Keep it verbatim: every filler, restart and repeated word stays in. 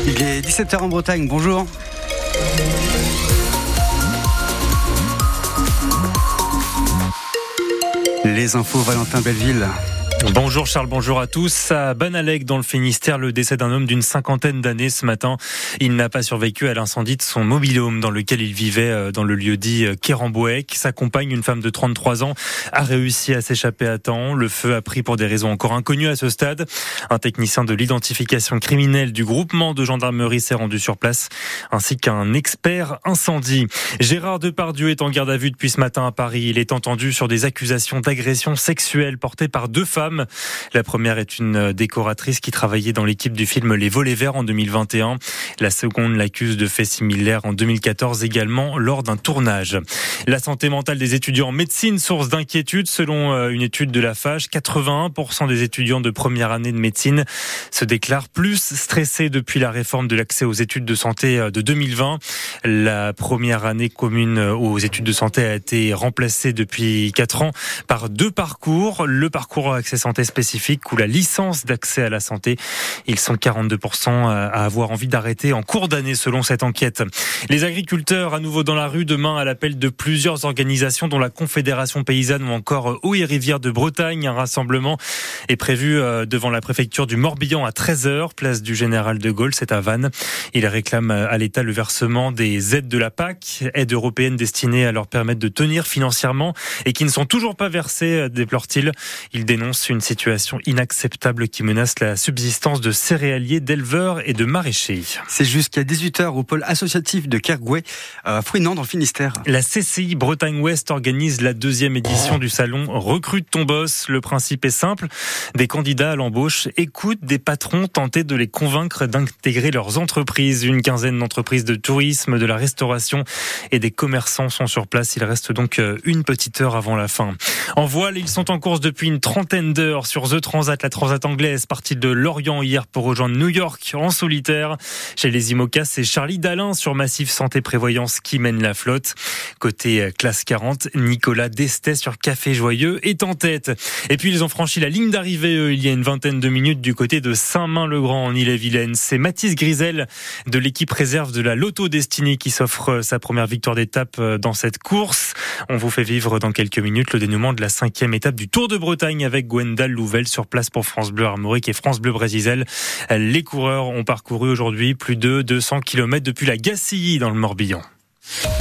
Il est dix-sept heures en Bretagne, bonjour. Les infos, Valentin Belleville. Bonjour Charles, bonjour à tous. À Banalec, dans le Finistère, le décès d'un homme d'une cinquantaine d'années ce matin. Il n'a pas survécu à l'incendie de son mobil-home dans lequel il vivait dans le lieu-dit Kerembouec. Sa compagne, une femme de trente-trois ans, a réussi à s'échapper à temps. Le feu a pris pour des raisons encore inconnues à ce stade. Un technicien de l'identification criminelle du groupement de gendarmerie s'est rendu sur place, ainsi qu'un expert incendie. Gérard Depardieu est en garde à vue depuis ce matin à Paris. Il est entendu sur des accusations d'agression sexuelle portées par deux femmes. La première est une décoratrice qui travaillait dans l'équipe du film Les Volets Verts en deux mille vingt et un. La seconde l'accuse de faits similaires en deux mille quatorze également lors d'un tournage. La santé mentale des étudiants en médecine, source d'inquiétude selon une étude de la F A G. quatre-vingt-un pour cent des étudiants de première année de médecine se déclarent plus stressés depuis la réforme de l'accès aux études de santé de deux mille vingt. La première année commune aux études de santé a été remplacée depuis quatre ans par deux parcours. Le parcours accès santé spécifique ou la licence d'accès à la santé. Ils sont quarante-deux pour cent à avoir envie d'arrêter en cours d'année selon cette enquête. Les agriculteurs à nouveau dans la rue demain à l'appel de plusieurs organisations dont la Confédération paysanne ou encore Eau et Rivières de Bretagne. Un rassemblement est prévu devant la préfecture du Morbihan à treize heures, place du Général de Gaulle, c'est à Vannes. Ils réclament à l'État le versement des aides de la P A C, aides européennes destinées à leur permettre de tenir financièrement et qui ne sont toujours pas versées, déplore-t-il. Ils dénoncent une situation inacceptable qui menace la subsistance de céréaliers, d'éleveurs et de maraîchers. C'est jusqu'à dix-huit heures au pôle associatif de Kergouet, à Fouinan dans le Finistère. La C C I Bretagne Ouest organise la deuxième édition du salon Recrute ton boss. Le principe est simple. Des candidats à l'embauche écoutent des patrons tenter de les convaincre d'intégrer leurs entreprises. Une quinzaine d'entreprises de tourisme, de la restauration et des commerçants sont sur place. Il reste donc une petite heure avant la fin. En voile, ils sont en course depuis une trentaine d'heures sur The Transat, la Transat anglaise, partie de Lorient hier pour rejoindre New York en solitaire. Chez les IMOCA, c'est Charlie Dalin sur Massif Santé Prévoyance qui mène la flotte. Côté classe quarante, Nicolas Destet sur Café Joyeux est en tête. Et puis ils ont franchi la ligne d'arrivée eux, il y a une vingtaine de minutes du côté de Saint-Main-le-Grand en Ille-et-Vilaine. C'est Mathis Grisel de l'équipe réserve de la Lotto Destinée qui s'offre sa première victoire d'étape dans cette course. On vous fait vivre dans quelques minutes le dénouement de la cinquième étape du Tour de Bretagne avec Gwendal Louvel sur place pour France Bleu Armorique et France Bleu Brésil. Les coureurs ont parcouru aujourd'hui plus de deux cents kilomètres depuis la Gacilly dans le Morbihan.